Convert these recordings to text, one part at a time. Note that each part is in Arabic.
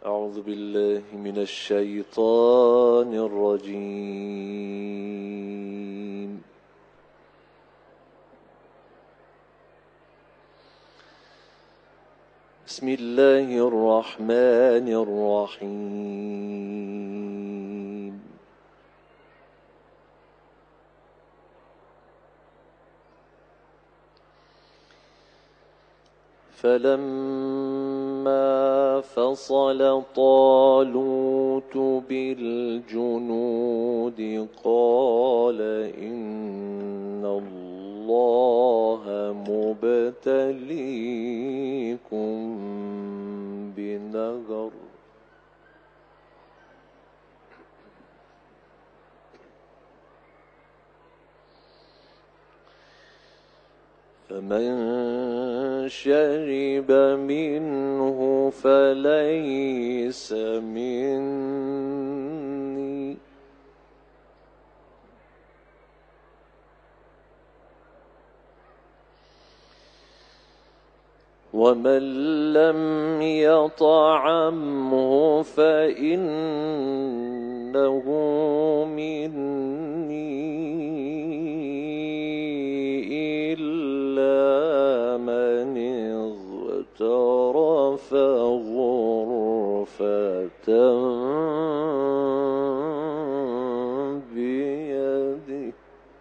أعوذ بالله من الشيطان الرجيم. بسم الله الرحمن الرحيم. فلما فصل طالوت بالجنود قال إن الله مبتليكم بنهر فمن شرب منه فليس مني ومن لم يطعمه فإنه مني إلا من اغترف غرفة بيده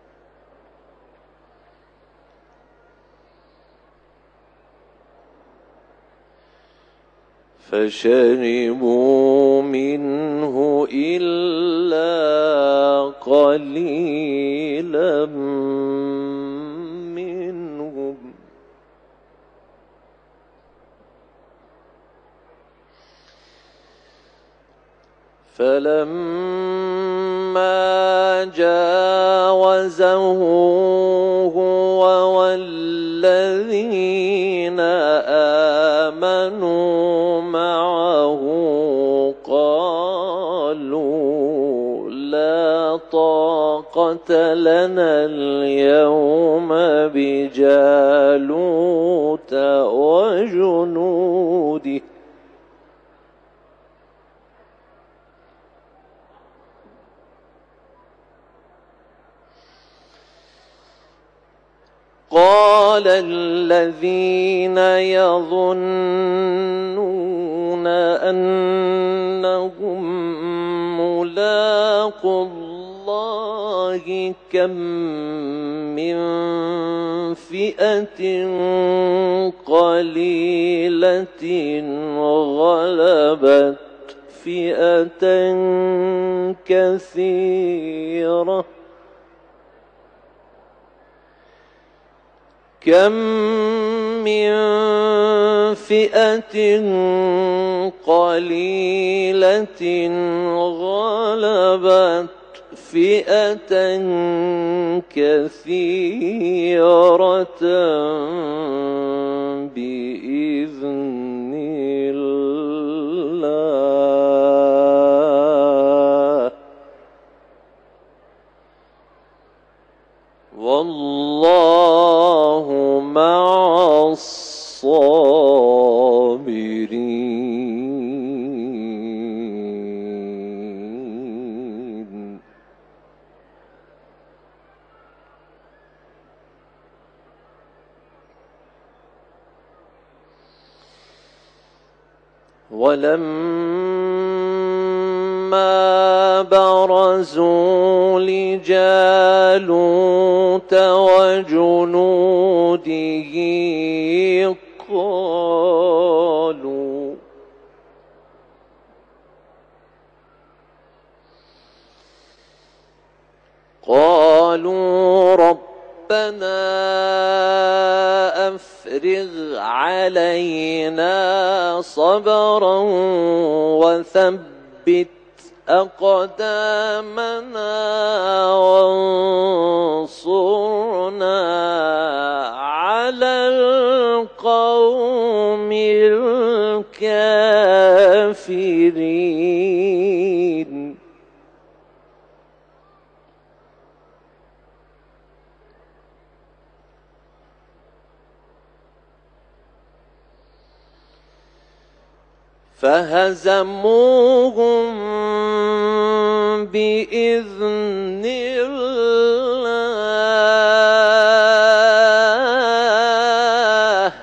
فشربوا منه إلا قليلا منهم فلما جاوزه هو والذين آمنوا معه قالوا لا طاقة لنا اليوم بجالوت وجنوده قال الذين يظنون أنهم ملاقو الله كم من فئة قليلة غلبت فئة كثيرة كم من فئة قليلة غلبت فئة كثيرة بإذن الله والله مع الصابرين. ولما برزوا لجالوت وجنوده قالوا ربنا أفرغ علينا صبرا وثبت أقدامنا وانصرنا على القوم الكافرين. فهزموهم بإذن الله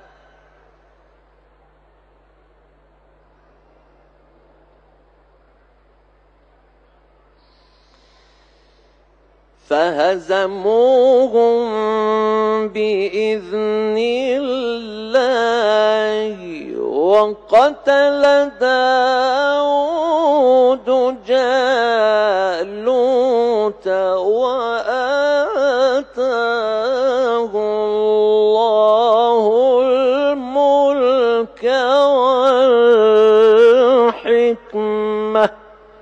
وقتل داود جالوت وآتاه الله الملك والحكمة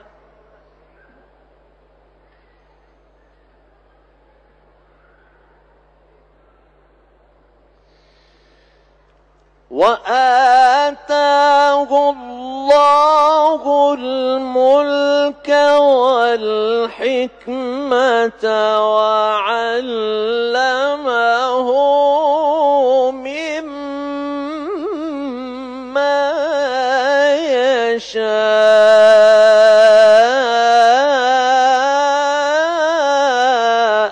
وعلمه مما يشاء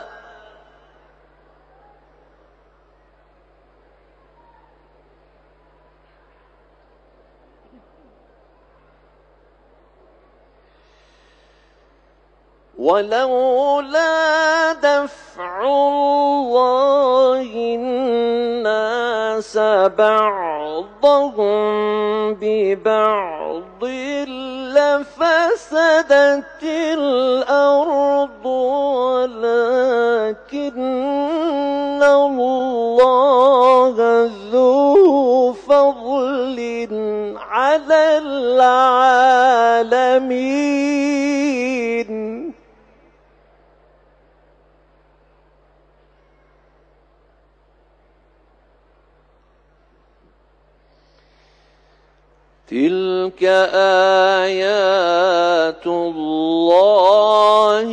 ولولا دفع الله الناس بعضهم ببعض لفسدت الأرض ولكن الله ذو فضل على العالمين تلك آيات الله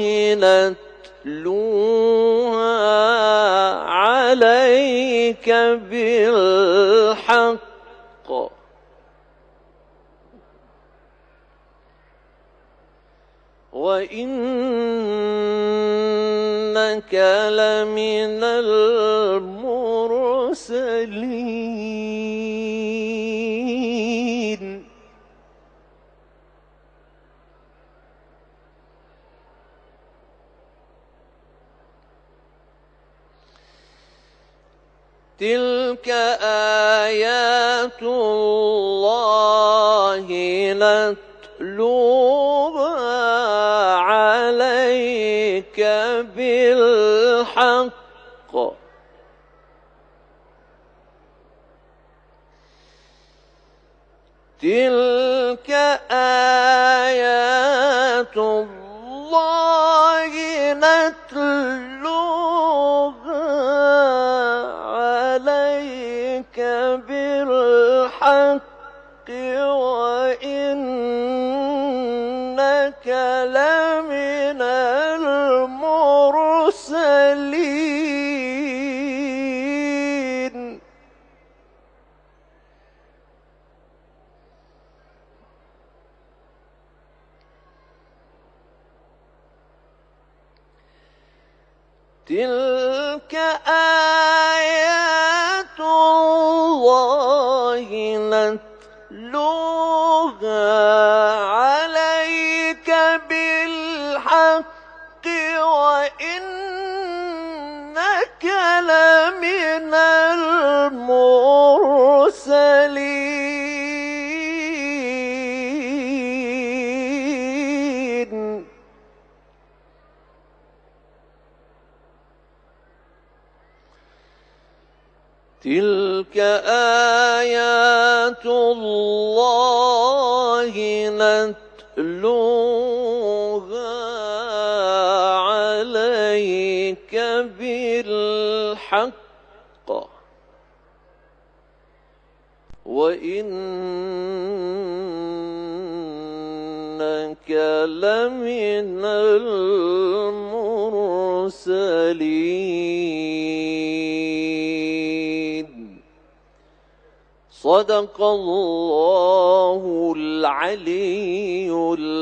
نتلوها عليك بالحق وإنك لمن المرسلين تلك آيات الله نتلوها عليك بالحق تلك آيات الله نتلوها عليك بالحق وإنك لمن المرسلين تلك آيات الله نتلوها عليك بالحق وإنك لمن المرسلين تلك آيات الله نتلوها عليك بالحق وإنك لمن المرسلين صدق الله العلي